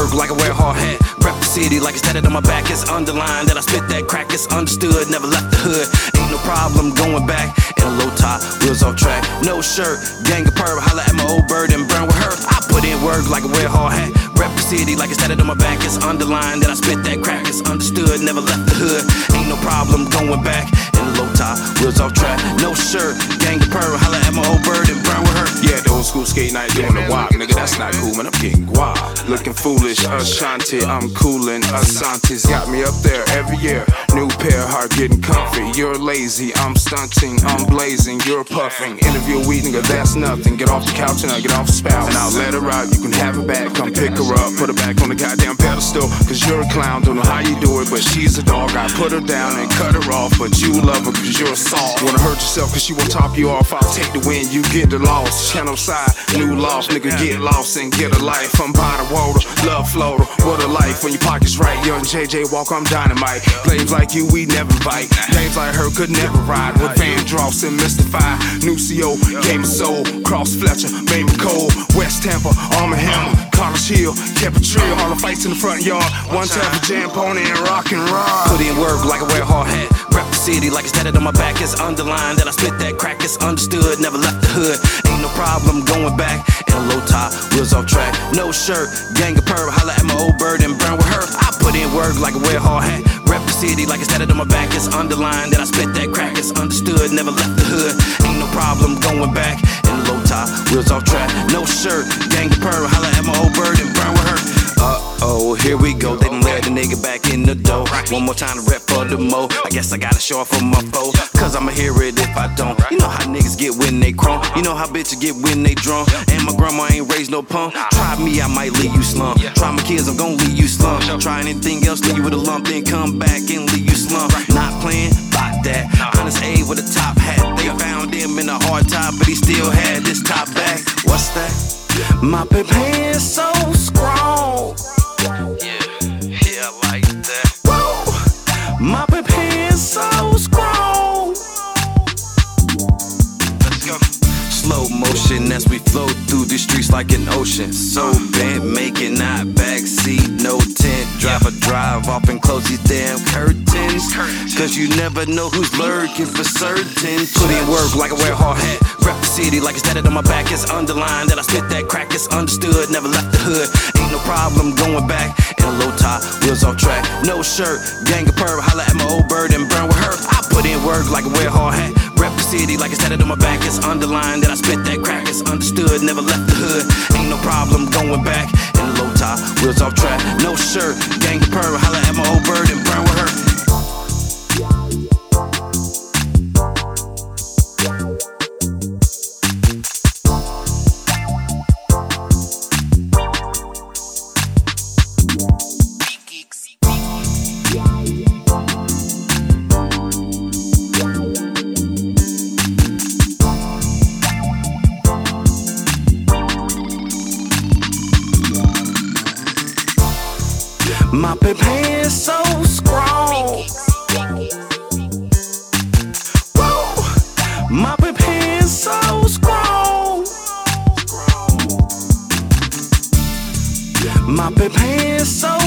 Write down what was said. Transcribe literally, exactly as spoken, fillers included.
work like I wear a hard hat. Rep the city like it's tatted on my back. It's underlined that I spit that crack. It's understood, never left the hood. Ain't no problem going back. In a low top, wheels off track. No shirt, gang of perv. Holla at my old bird and burn with her. I put in work like I wear a hard hat. Rep the city like it's tatted on my back. It's underlined that I spit that crack. It's understood, never left the hood. Ain't no problem going back. In a low top, wheels off track. No shirt, gang of perv. Holla at my old bird and burn with her. Yeah, the old school skate night doing the wop, nigga, that's not cool, man, I'm getting guap. Looking foolish, Ashanti, I'm coolin', Asante's got me up there every year. New pair, heart getting comfy, you're lazy, I'm stunting, I'm blazing, you're puffing. Interview a weed, nigga, that's nothing. Get off the couch and I'll get off the spout. And I'll let her out, you can have her back, come pick her up, put her back on the goddamn pedestal. Cause you're a clown, don't know how you do it, but she's a dog. I put her down and cut her off, but you love her cause you're a soft. Wanna hurt yourself cause she won't top you off, I'll take the win, you get the loss. Channel side, new loss, nigga, get lost and get a life. I'm by the water, love floater, what a life. When your pocket's right, young J J walk, I'm dynamite. Flames like you, we never bite. Dames like her could never ride. With Van Dross and Mystify. New C O, Game of Soul, Cross Fletcher, Baby Cole, West Tampa, Arm and Hammer, College Hill, kept a trio, all the fights in the front yard. One time for Jam Pony and Rock and Roll. Put in work like I wear a hard hat. Rep the city like it's tatted on my back. It's underlined that I spit that crack. It's understood, never left the hood. Ain't no problem going back. In a low top, wheels off track. No shirt, gang of perv. Holla at my old bird and burn with her. I put in work like I wear a hard hat. Rep the city like it's tatted on my back. It's underlined that I spit that crack. It's understood, never left the hood. Ain't no problem going back. In a low top, wheels off track. No shirt, gang of perv. Holla at my old bird and burn with her. Uh-oh, here we go. They done let the nigga back in the door. One more time to rep for the mo. I guess I gotta show off for my foe. Cause I'ma hear it if I don't. You know how niggas get when they crunk. You know how bitches get when they drunk. And my grandma ain't raised no punk. Try me, I might leave you slump. Try my kids, I'm gon' leave you slump. Try anything else, leave you with a lump. Then come back and leave you slump. Not playing, bought that. Honest A with a top hat. They found him in a hard top, but he still had this top back. What's that? My pip hands so strong. Yeah, yeah, I like that. Whoa, my pip hands so strong. Let's go. Slow motion as we flow through the streets like an ocean. So bent, making not backseat, no tent. Drive a drive off and close these damn curtains. Cause you never know who's lurking for certain. Put in work like I wear a hard hat. Rep the city like it's tatted on my back. It's underlined that I spit that crack. It's understood, never left the hood. Ain't no problem going back. In a low top, wheels off track. No shirt, gang of perv. Holla at my old bird and burn with her. I put in work like I wear a hard hat. Rep the city like it's tatted on my back. It's underlined that I spit that crack. It's understood, never left the hood. Ain't no problem going back. In a low top, wheels off track. No shirt, gang of perv. Holla at my old bird and burn with her. My pip hands so strong. Whoa, my pip hands so strong. My pip hands so